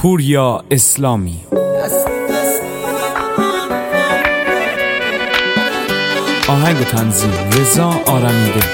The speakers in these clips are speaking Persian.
پوریا اسلامی. آهنگ و تنظیم رضا آرمیده.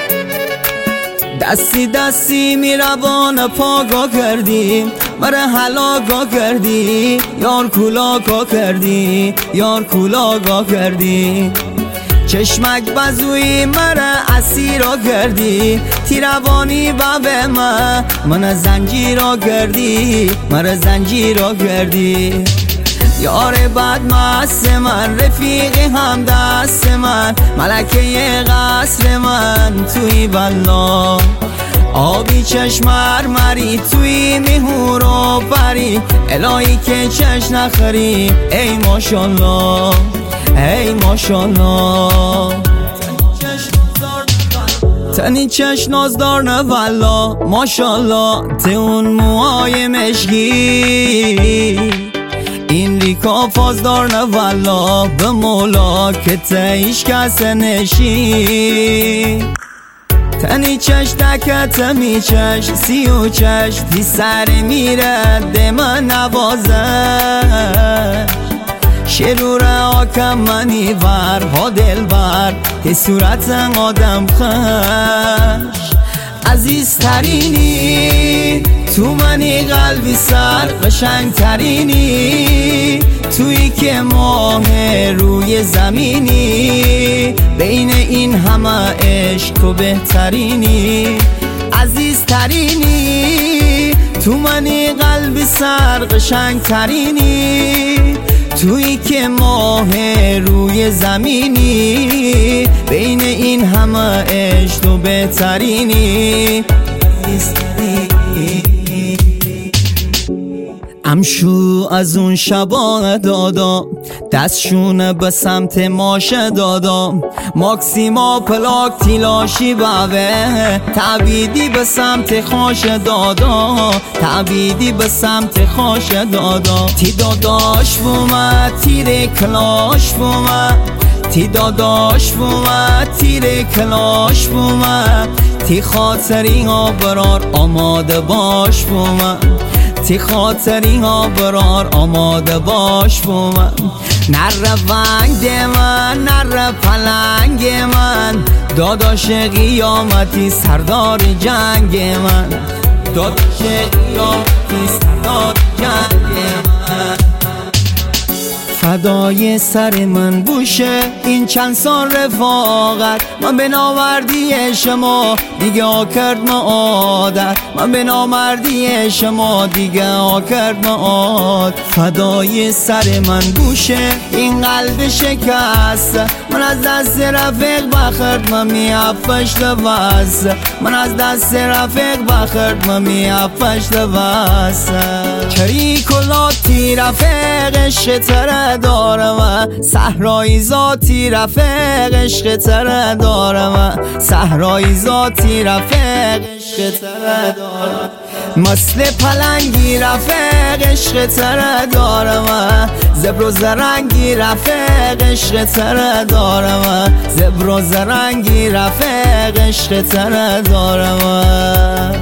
دستی دستی می روان پاگا کردی، مره حلاگا کردی، یار کولاگا کردی، یار کولاگا کردی. چشمک بزوی مره اسیرا کردی، تیروانی به من زنجیرا کردی، مره زنجیرا کردی. یار بد مست من، رفیق هم دست من، ملکه قصر من توی بلا. آبی چشم مرمری توی میهور و بری، الهی که چش نخری ای ماشالله ای ماشالله. تنی چش نازدار نه والا ماشالله، ته اون موهای مشکی این ریکا فازدار نه والا، به مولا که تایش کس نشی. تنی چش دکت می چش سی و چش تی سر میره دم نوازه. شرور آکم منی ور ها دل بر تی صورت آدم خش. عزیز ترینی تو منی قلبی سر، قشنگ ترینی تویی که ماه روی زمینی، بین این همه عشق تو بهترینی. عزیز ترینی تو منی قلبی سر، قشنگ ترینی تویی که ماه روی زمینی، بین این همه عشق تو بهترینی. امشو از اون شبا دادا، دستشونه به سمت ماشه دادا، ماکسیما پلاک تیلاشی بابه، تعبیدی به سمت خوش دادا، تعبیدی به سمت خوش دادا. تی داداش بومد تیر کلاش بومد، تی داداش بومد تیر کلاش بومد، تی خاطری ها برار آماده باش بومد، تی خاطری ها برار آماده باش بومن. نره ونگ من نره پلنگ من، داداش قیامتی سردار جنگ من، داداش قیامتی سردار جنگ من. فدای سر من بوشه این چند سال رفاقت، من به نامردی شما دیگه کرد ما عادت، من به نامردی شما دیگه کرد ما عادت. فدای سر من بوشه این قلب شکست، من از دست رفیق بخرد من میافش لباس، من از دست رفیق بخرد من میافش لباس. کری کلاتی رفیق عشق تره دارم، صحرایی ذاتی رفیق عشق تره دارم، صحرایی ذاتی رفیق عشق تره دارم. مثل پلنگی رفیق عشق تره دارم، زبر و زرنگی رفیق عشق تره دارم، زبر و زرنگی رفیق عشق تره دارم.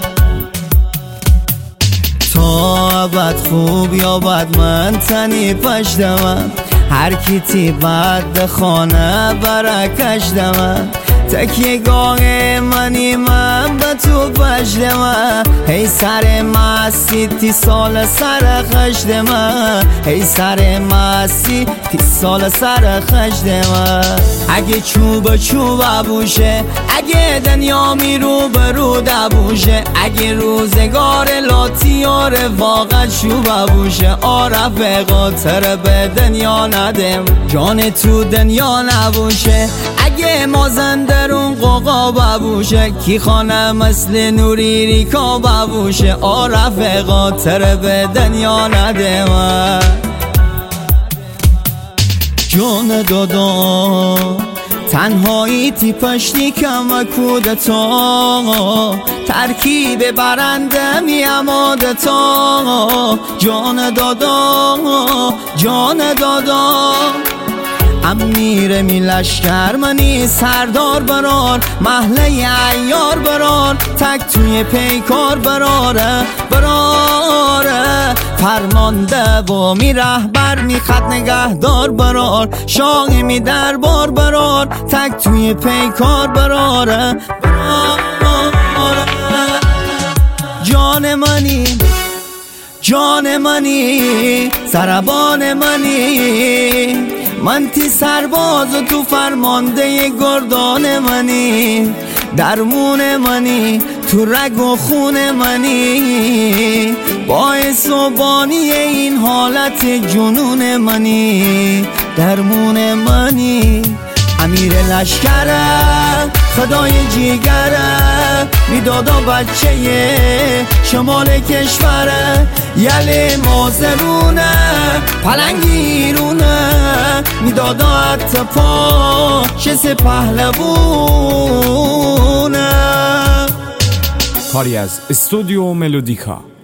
تا ابد خوب یا بد من تنی پشتم، هر کی تی بد خانه برکش دم، تکیه گاه منی من به تو پشتم، هی سر مستی تی سال سر خشتم، هی سر مستی تی سال سر خشتم. اگه چوب چوب بوشه، اگه دنیا می رو برو دبوشه، اگه روزگار لاتیار واقع چوب بوشه، رفقا تر به دنیا ندم، جان تو دنیا نبوشه. اگه مازندرون قوقا ببوشه، کی خانه مثل نوری ریکا ببوشه، رفقا تر به دنیا ندم. جان دادا تنهایی تی پشتی کم کودتا، ترکیب برنده می امادتا. جان دادا جان دادا، امیر می لشکر منی سردار برار، محله عیار برار، تک توی پیکار براره براره. فرمانده و می رهبر می خط نگهدار برار شاقی می دربار برار تک توی پیکار براره جان منی جان منی سربان منی من تی سرباز و تو فرمانده گردان منی درمون منی تو رگ و خون منی باعث و بانی این حالت جنون منی درمون منی امیر لشکره خدای جیگره میدادا بچه شمال کشوره یل مازرونه پلنگیرونه میدادا اتفا شس پهلوونه. کاری از استودیو ملودیکا.